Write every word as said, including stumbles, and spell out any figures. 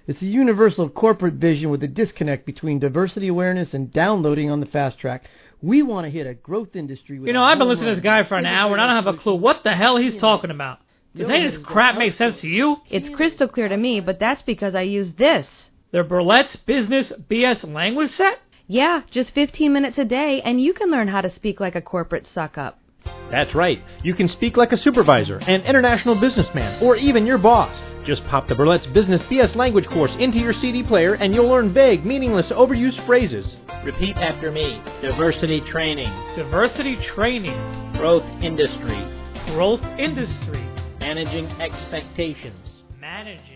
It's a universal corporate vision with a disconnect between diversity awareness and downloading on the fast track. We want to hit a growth industry with You know, I've been listening to this guy for an hour, and I don't have a clue what the hell he's talking about. Does any of this crap make sense to you? It's crystal clear to me, but that's because I use this. The Burlette's Business B S language set? Yeah, just fifteen minutes a day, and you can learn how to speak like a corporate suck-up. That's right. You can speak like a supervisor, an international businessman, or even your boss. Just pop the Burlette's Business B S language course into your C D player, and you'll learn vague, meaningless, overused phrases. Repeat after me. Diversity training. Diversity training. Growth industry. Growth industry. Managing expectations. Managing